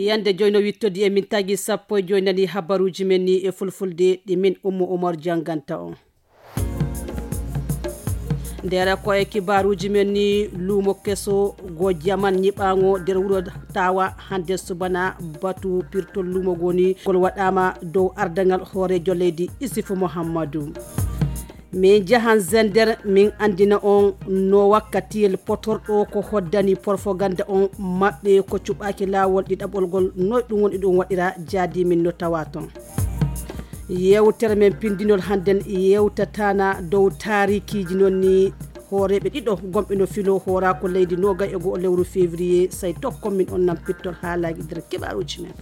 yande joyno wittodi e min tagi sappo joynani habaruji men ni e fulfulde ɗi min Omar janganta on. Ndera ko e kibaruji men ni lumo keso go jaman nyibango der wuro tawa hande subana batu pirtol lumo goni kol wadama dow ardangal horejo leydi Isufu Muhammadu. Min jahan zender min andina on no wakkatiyel potorɗo ko hoddani propaganda on mabbe ko cubaki lawol ɗiɗaɓolgol no ɗum woni ɗum waɗira jaadi min no tawaton. Yewtere men pindinol handen yewtatana dow tarikiji nonni horeɓe ɗiɗo gomɓe no filo hora ko leydi noga e go lewru février say tokko min on nam pittol haalaji nder kibaruji men.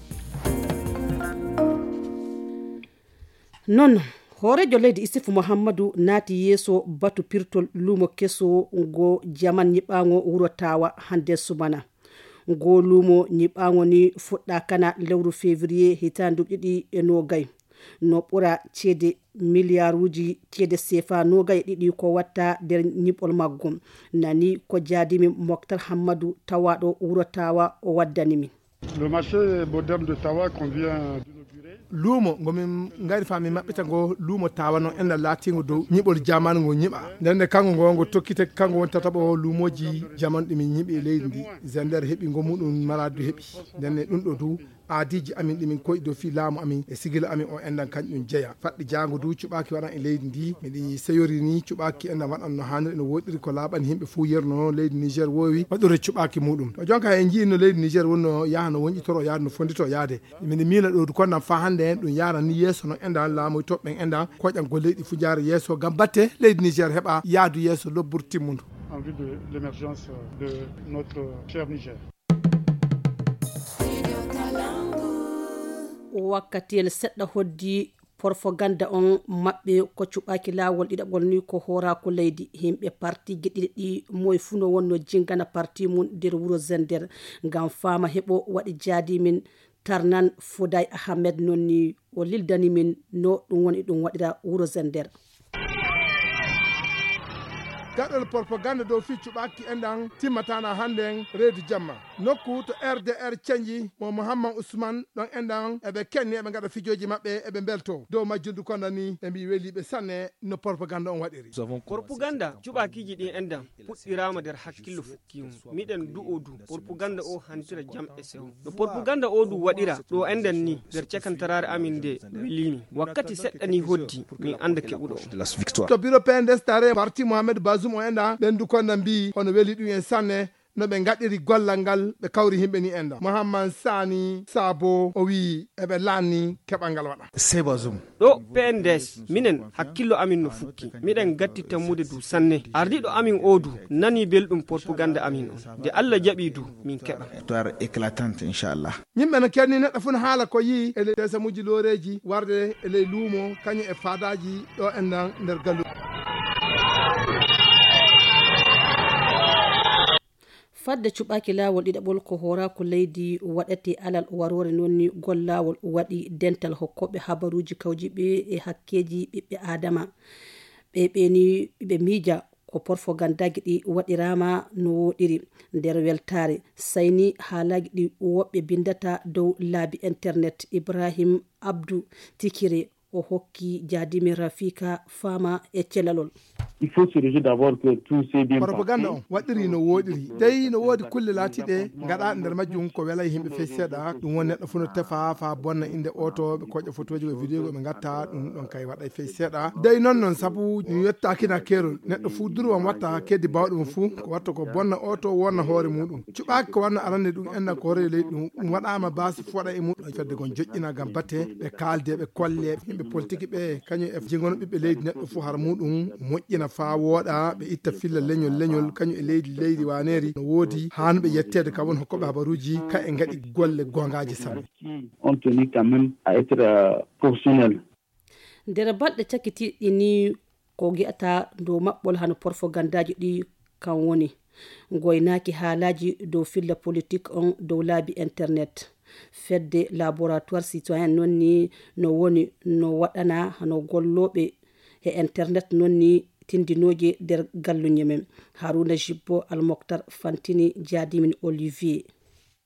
Non horejo leydi Isufu Muhammadu naati yeso batu pirtol lumo keso go jaman nyibango wuro tawa hande subana. Go lumo nyibango ni fuɗɗa kana lewru février hitandu ɗiɗi e nogay. No ɓura cede milliarduji cede CFA nogay ɗiɗi ko watta der nyibol maggum nani ko jaadimi Moktar Hammadou tawaɗo wuro tawa o waddanimi. Le marché moderne de Tawa qu'on vient d'inaugurer. Lumo ngomin ngari fami mabbita go lumo tawa no enda latingo do nyibol jamanu go nyiba nende kango ngo tokkite kango won tatabo lumoji jaman dimi nyibi leydi ndi zender hebi ngo mudum maradu hebi nende dum do du aadiji amin dimin koy do fi laamu amin e sigila amin o endan kanjum jeya faddi jango du cubaki wadan e leydi ndi midi seyori ni cubaki endan wadan no hanre no wodiri ko laaban himbe fu yerno leydi Niger wowi wadore cubaki mudum to jonka en ji no leydi Niger wonno yahno wonji toro yaade no fondito yaade midi mila do ko nan fa hande en dum yara ni yeso no endan laamu tobben endan ko jam go leydi fu jaar yeso gam batte leydi Niger heba yaadu yeso lobburti mundu en vue de l'émergence de notre cher Niger. Wakkatiyel sedda hoddi propaganda on mabbe ko cubaki lawol ɗiɗaɓol ni ko hora ko leydi himɓe parti giɗiɗi moy funo wonno jingana parti mun der wuro Zender ngam fama heɓo waɗi jaadi min Tarnan Fouday Ahmed nonni o lildani min no ɗum woni ɗum waɗira wuro Zender. gaɗol propagande dow fi cuɓaki endan timmatana handen reedu jamma nokku to RDR canji mo Mouhammad Ousmane ɗon endan eɓe kenni eɓe gaɗa fijoji mabɓe eɓe belto dow majjundu kondani ɓe mbi weliɓe sanne no propagande on waɗiri propaganda cuɓakiji ɗin endan puɗɗirama nder hakkillo fukkimo miɗen du'o du propaganda o hantira jam e sewo no propaganda o du waɗira ɗo endan ni nder cakantarare amin de welimi wakkati seɗɗa ni hoddi min anda keɓuɗo to bureau PNDS tare parti Mohamed Bazoum o enda ɓen du konda mbi hono weli ɗum en sanne no ɓe gaɗiri gollal ngal ɓe kawri himɓe ni enda Mouhammad Sani Sabo o wi eɓe lanni keɓal ngal waɗa Sebazum ɗo PNDS minen hakkillo amin no fukki miɗen gatti tammude du sanne ardiɗo amin o du nani belɗum propaganda amin on de Allah jaɓi du min keɓa victoire éclatante inchallah yimɓe no kenni neɗɗo fun haala ko yi ele desamuji loreji warde e ley luumo kañum e fadaji ɗo endan nder gallu fadde cuɓaki lawol ɗiɗaɓol ko hora ko leydi waɗete alal warore nonni gollawol waɗi dental hokkoɓe habaruji kawjiɓe e hakkeji ɓiɓɓe adama ɓeni ɓe miija ko propaganda ɗi waɗirama no woɗiri nder weltare sayni haalaji ɗi woɓɓe bindata dow laabi internet Ibrahim Abdou Tikire o hokki jaadimi Rafika Fama e celalol. Il faut se réjouir d'abord que tout s'est bien passé. Propaganda on waɗiri no woɗiri tawi no woodi kulle laatiɗe gaɗaɗe nder majjum ko welay himɓe fe seeɗa ɗum woni neɗɗo fof no tefa fa bonna inde oto ɓe koƴƴa photoji ko vidéo ɓe gatta ɗum ɗon kay waɗay fe seeɗa dey noon saabu ɗum yettakina kerol neɗɗo fu durwam watta keddi bawɗe mum fuu ko watta ko bonna oto wonna hoore muɗum cuɓaki ko wanno arande ɗum enna ko hoore leydi ɗum waɗama basi fu waɗa e muɗum fedde kon joƴƴina gam batte ɓe kalde ɓe kolle himɓe politique ɓe kañum e jingono ɓiɓɓe leydi neɗɗo fu har muɗum moƴƴina fa wooɗa ɓe itta filla leñol kañum e leydi waneri no woodi hanɓe yettede kam won hokkoɓe habaruji ka e gaɗi golle gongaji sanne on tenu quand même à être professionnel nder balɗe cakkitiɗi ni ko gi'ata dow maɓɓol hano propagandaji ɗi kan woni goynaki haalaji dow filla politique on dow laabi internet fedde laboratoire citoyen non ni no woni no waɗana hano golloɓe e internet non ni tindinoje der galluñe men Haruna Jibbo Al Moktar Fantini jaadimin Olivier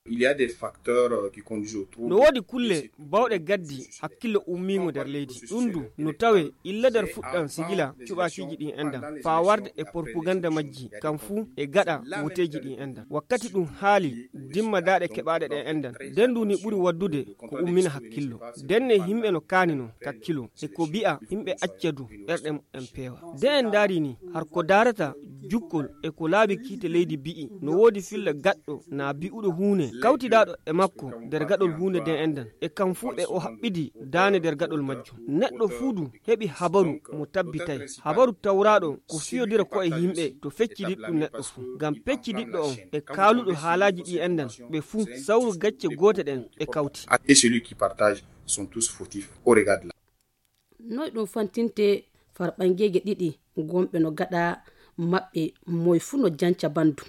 Il y a des facteurs qui conduisent au trouble. No wodi kulle bawde gaddi hakkilo ummingo der leydi dundu no tawe illa der fuddan sigila cubakiji ɗin endan fa warde e propaganda majji kam fu e gada wuteji ɗin endan wakkati ɗum haali dimma daɗe keɓaɗe ɗe endan dendu ni ɓuri waddude ko ummina hakkillo denne himɓe no kanino kakkilo e ko bi'a himɓe accadu ɓerɗe en peewa de en daari ni har ko darata jukkol e ko laabi kiite leydi bi'i no wodi filla gaɗɗo na bi'uɗo huune kawtidaɗo e makko der gaɗol hunde den endan e kam fu e o haɓɓidi daane der gaɗol majjum neɗɗo fuudu heɓi habaru mo tabbitay habaru tawraɗo ko fiyodira ko e yimɓe to feccidiɗɗo neɗɗo fu ngam peccidiɗɗo on e kaaluɗo haalaji ɗi endan ɓe fu sawru gacce gote ɗen e kawti et celui qui partage sont tous fautifs au regard de la noy ɗum fantinte farɓangeje ɗiɗi gomɓe no gaɗa maɓɓe moy fu no janca bandu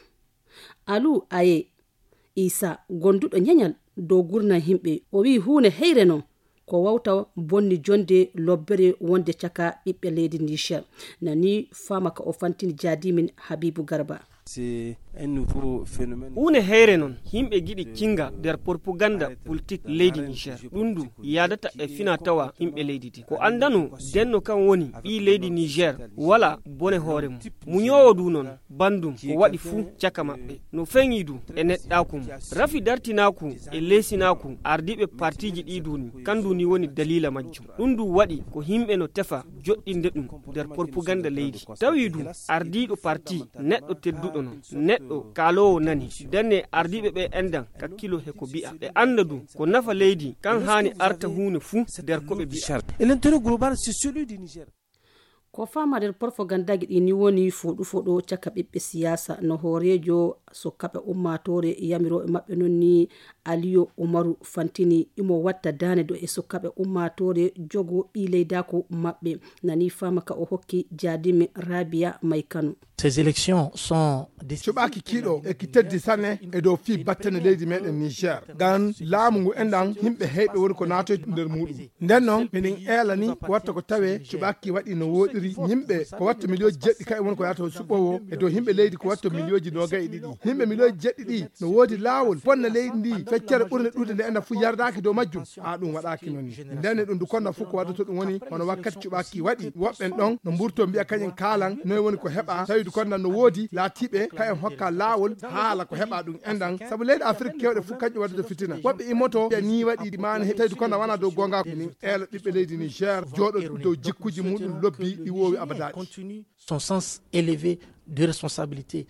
alu aye isa gonduɗo ñeñal dow gurnan himɓe o wi hunde heyre non ko wawta bonni jonde lobbere wonde caka ɓiɓɓe leydi Niger nani fama ka o fantini jadimin Habibou Garba. C'est un nouveau phénomène. Une heyre non himɓe giɗi kinga der propaganda politique leydi Niger ɗundu yadata e fina tawa himɓe leydi di ko andano denno kan woni ɓi leydi Niger wala bone hoore mum muñowo du non bandum ko waɗi fuu caka maɓɓe no feŋi du e neɗɗaku mum rafi dartinaku e leesinaku ardiɓe partiji ɗi duni kanduni woni dalila majjum ɗundu waɗi ko himɓe no tefa joɗɗinde ɗum der propaganda leydi tawi du ardiɗo parti neɗɗo tedduɗo non neɗɗo kaalowo nani denne ardiɓe ɓe endan kakkilo he ko bi'a ɓe anda du ko nafa leydi kan hani arta hunde fuu der ko ɓe bi'a Et l'intérêt global c'est celui du Niger. ko fama der propaganda ɗi ni woni foɗo caka ɓiɓɓe siyasa no hoorejo sokkaɓe ummatore yamiroɓe maɓɓe non ni Aliyo Umaru fantini imo watta dane do e sokkaɓe ummatore jogo ɓi leydako maɓɓe nani fama ka o hokki jadimi Rabia Maykano. Ces élections sont cuɓaki kiiɗo e ki teddi sanne e dow fi battane leydi meɗen Niger gan laamu ngu enɗan himɓe heyɓe woni ko naatoyde nder muɗum nden noon minin eelani ko watta ko tawe cuɓaki waɗi no woɗiri yimɓe ko watta million jeɗɗi kay woni ko yata suɓɓowo e dow himɓe leydi ko watta millioji nogaye ɗiɗi himɓe million jeɗɗi ɗi no woodi laawol bonna leydi ndi feccere ɓurde ɗuɗe nde enɗan fu yardaki dow majjum ɗum waɗaki noon ni ndenne ɗum du konna fof ko waddata ɗum woni hono wakkati cuɓaki waɗi woɓɓen ɗon no mburto mbiya kañen kaalan noy woni ko heɓa tawi du konna no woodi laatiɓe kayen hokka laawol haala ko heɓa ɗum enɗan saabu leyɗe Afrique kewɗe fof kañƴum waddata fitina woɓɓe immoto ni waɗi mane tawi du konna wana dow gonga ni eela ɓiɓɓe leydi Niger jooɗo dow jikkuji muɗum lobbi ɗi wowi abadaji continue son sens élevé de responsabilité.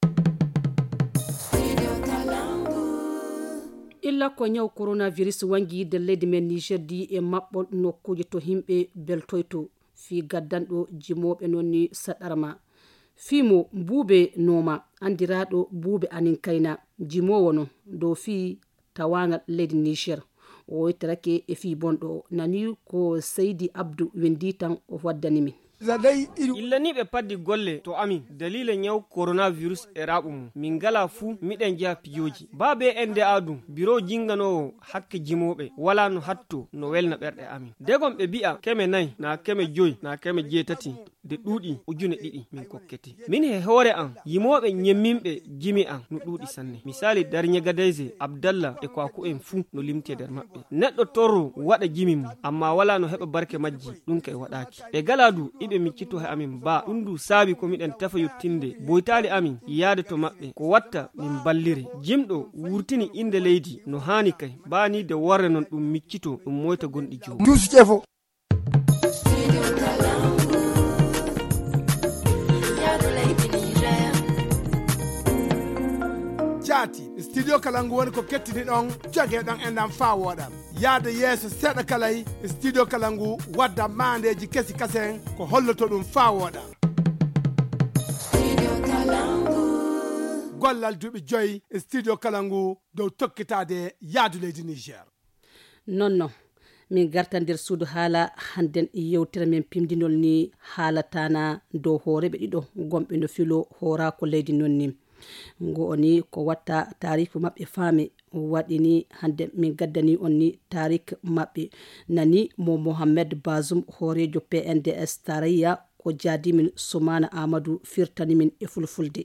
illa ko nyaw coronavirus wangi yidde leydi men Niger di e maɓɓol nokkuje to himɓe beltoyto fi gaddanɗo jimoɓe nonni saɗarma fimo buube noma andiraɗo buube anin kayna jimowo no dow fi tawangal leydi Niger o yetterake e fi bonɗo nani ko Seydi Abdou wendi tan o waddanimi illa ni ɓe paddi golle to amin dalila nyaw coronavirus e raɓu mum min ngala fuu miɗen jeya piyoji baabe ende adum biro jinganowo hakke jimoɓe wala no hatto no welna ɓerɗe amin degon ɓe bi'a keme nayi na keme joyi na keme jeetati de ɗuuɗi ujune ɗiɗi min kokketi min he hoore an yimoɓe nyemminɓe jimi an no ɗuuɗi sanne misali darñe gadayse Abdallah e kwaku en fuu no limti nder maɓɓe neɗɗo torro waɗa jimi mum amma wala no heɓa barke majji ɗum kay waɗaki ɓe galadu iɓe miccito he amin ba ɗum du saabi ko miɗen tafa yottinde boytali amin yaade to maɓɓe ko watta min ballire jimɗo wurtini inde leydi no hani kay bani de worre non ɗum miccito ɗum moyta gonɗi joom jaati studio Kalangu woni ko kettini ɗon jogueɗon enɗam fa woɗam yaade yeeso seeɗa kalay studio Kalangu wadda mandeji kesi kasen ko holloto ɗum fa woɗam gollal duuɓi 5 studio Kalangu dow tokkitade yaadu leydi Niger non min garta nder suudu haala hannden yewtere men pimdinol ni haalatana dow hooreɓe ɗiɗo gomɓe no filo hoorako leydi nonni ngo oni ko watta tarifu maɓɓe faame waɗini hande min gaddani on ni tarik maɓɓe nani mo Mohamed Bazoum hoorejo PNDS tarayya ko jaadimin Soumana Amadou firtani min e fulfulde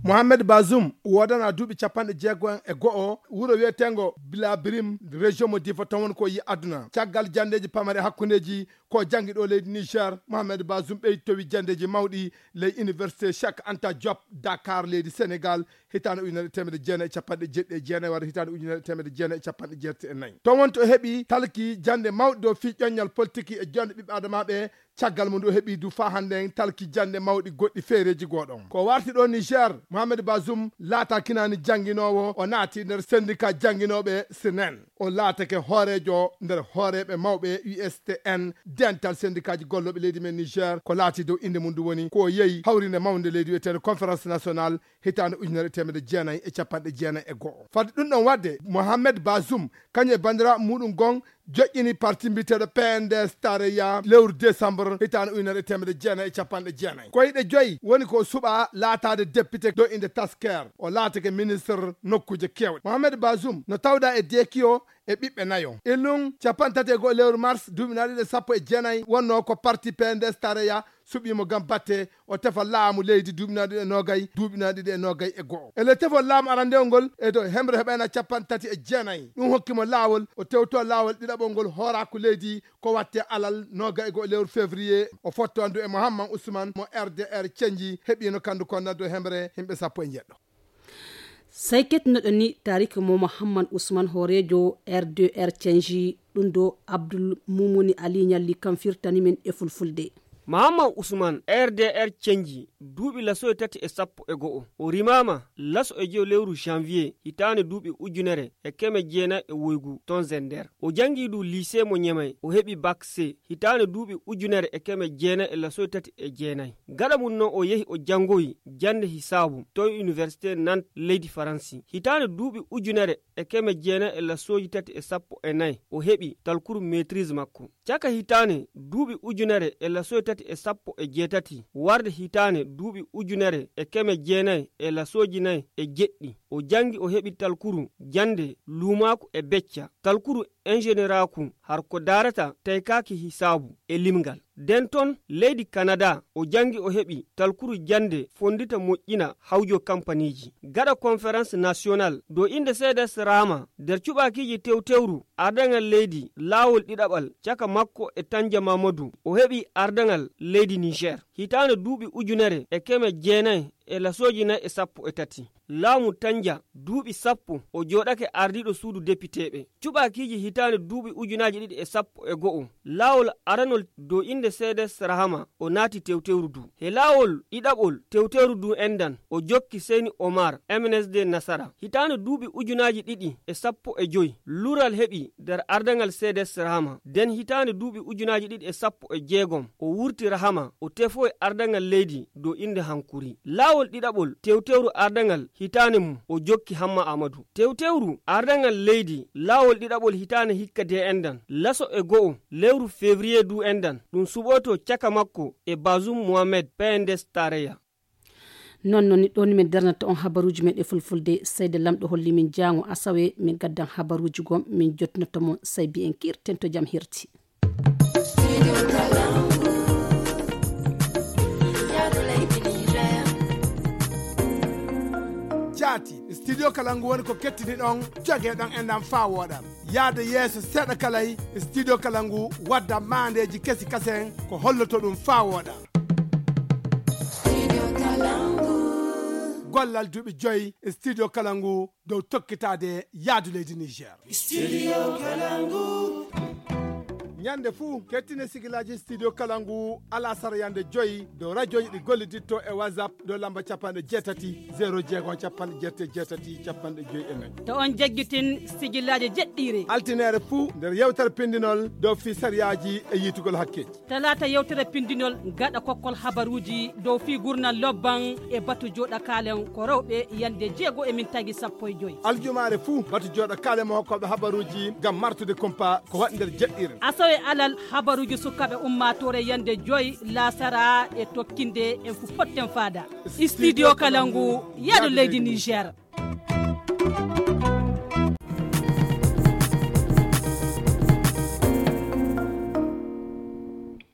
Mohamed Bazoum wodana duuɓi capanɗe jeegom e go'o wuro wiyetengo Bilabirim région mo Difa tawon ko yi aduna caggal jandeji pamare hakkundeji ko jangi ɗo leydi Niger. Mohamed Bazoum ɓeyi towi jandeji mawɗi ley université Cheikh Anta Diop Dakar leydi Sénégal hitande ujunere temedde jeenayi capanɗe jeɗɗi e jeenayi wara hitande ujunere temedde jeenayi capanɗe jeetati e nayyi. Ton wonto heeɓi talki jande mawɗe dow fi ƴoƴñal politique e jonde ɓiɓɓe adamaɓe caggal mum ɗo heeɓi du fa hande talki jande mawɗi goɗɗi feereji goɗon ko warti ɗo Niger. Mohamed Bazoum laata kinani jangguinowo o naati nder syndicat jangguinoɓe SNEN o laatake hoorejo nder hooreɓe mawɓe USTN dental syndicat ji golloɓe leydi men Niger ko laati dow inde mum du woni ko yeeyi hawrinde mawde leydi wiyetede conférence nationale hitande ujunere temedde jeenayi e capanɗe jeenayi e go'o. Fadde ɗum ɗon wadde Mohamed Bazoum kañum e bandiraɓe muɗum gon joƴƴini parti mbiteɗo PNDS tareya lewru décembre hitande ujunere temedde jeenayi e capanɗe jeenayi koyɗe joyyi woni ko suɓa laatade député dow inde Tasker o laatake ministre nokkuje kewɗe. Mohamed Bazoum no tawɗa e dekio e ɓiɓɓe nayo illum capantati e goho lewru mars duuɓi naɗiɗe sappo e jeenayi wonno ko parti PNDS tareya suɓimo gam batte o tefa laamu leydi duuɓi naɗiɗe e nogayi duuɓi naɗiɗe e nogayi e goho ele tefol laamu arandewol ngol e dow hemre heɓena capantati e jeenayi ɗum hokkimo laawol o tewto laawol ɗiɗaɓol ngol hoorako leydi ko watte alal nogayi e goho lewru février o fotto andu e Mouhammad Ousmane mo RDR cenji heeɓino kandu konnan dow hemre himɓe sappo e jeɗɗo. Sai ketinoɗo ni tariki mo Mouhammad Ousmane hoorejo RDR cenji ɗum do Abdoul Moumouni Ali ñalli kam firtani men e fulfulde. Mahamman Usman RDR cenji duuɓi laso e tati e sappo e go'o o rimama laso e jew lewru janvier hitande duuɓi ujunere e keme jeena e woygu ton Zender o jangi du lycée mo Ñemay o heɓi bac C hitande duuɓi ujunere e keme jeena e laso e tati e jeenayi gaɗa mum non o yehi o jangoyi jande hisabu to université Nantes leydi Faransi hitande duuɓi ujunere e keme jeena e lasoji tati e sappo e nayi o heɓi talkuru maîtrise makko caka hitande duuɓi ujunere e laso e tati e sappo e jeetati warde hitane duuɓi ujunere e keme jeenayi e lasoji nayi e jeɗɗi o jangi o heɓi talkuru jande lumaku e becca talkuru ingénieraku har ko darata taykaki hisabu e limgal den ton leydi Canada o jangi o heɓi talkuru jande fondita moƴƴina hawjo kampaniji gaɗa conférence nationale do inde CDS Rama nder cuɓakiji tewtewru ardangal leydi laawol ɗiɗaɓal caka makko e Tanja Mamadou o heɓi ardangal leydi Niger hitande duuɓi ujunere e keme jeenayi e lasoji nayi e sappo e tati laamu Tanja duuɓi sappo o joɗake ardiɗo suudu députéɓe cuɓakiji hitande duuɓi ujunaji ɗiɗi e sappo e go'o laawol aranol dow inde CDS Rahama o naati tewtewru du he laawol ɗiɗaɓol tewtewru du endan o jokki Seyni Omar MNSD Nasara hitande duuɓi ujunaji ɗiɗi e sappo e joyi lural heɓi nder ardangal CDS Rahama den hitande duuɓi ujunaji ɗiɗi e sappo e jeegom o wurti Rahama o tefo e ardangal leydi dow inde Hankuri laawol ɗiɗaɓol tewtewru ardangal hitane mum o jokki Hamma Amadou tewtewru ardangal leydi laawol ɗiɗaɓol hitane hikka de endan laso e go'o lewru février du endan ɗum suɓoto caka makko e Bazoum Mohamed PNDS tareya non non ɗon min darnata on habaruji men e fulfulde Seyde Lamɗo holli min jango asawe min gaddan habaruji gom min jotnoto mo saybi en kirten to jam hirti jaati studio Kalangu woni ko kettini ɗon jogueɗon enɗam fa woɗam yaade yeeso seeɗa kalay studio Kalangu wadda mandeji kesi kasen ko holloto ɗum fa woɗam gollal duuɓi joyi studio Kalangu dow tokkitade yaadu leydi Niger studio Kalangu ñande fuu kettine sigilaji studio Kalangu ala sara yande joyi do radio ɗi golliditto e WhatsApp do lamba capanɗe jeetati 0 jeegom capanɗe jeetati capanɗe joyi e nayyi to on jagguitin sigillaji jeɗɗiri altinere fuu nder yewtere pindinol dow fi sariyaji e yitugol hakkeji talata yewtere pindinol gaɗa kokkol habaruji dow fi gurnal lobban e batu joɗa kalen ko rewɓe yande jeego e min tagi sappo e joyi aljumare fuu batu joɗa kalen mo hokkoɓe habaruji gam martude kumpa ko waɗi nder jeɗɗire e alal habaruji sukaɓe ummatore yande joyi lasara e tokkinde en fu potten fada studio Kalangu yaɗo leydi Niger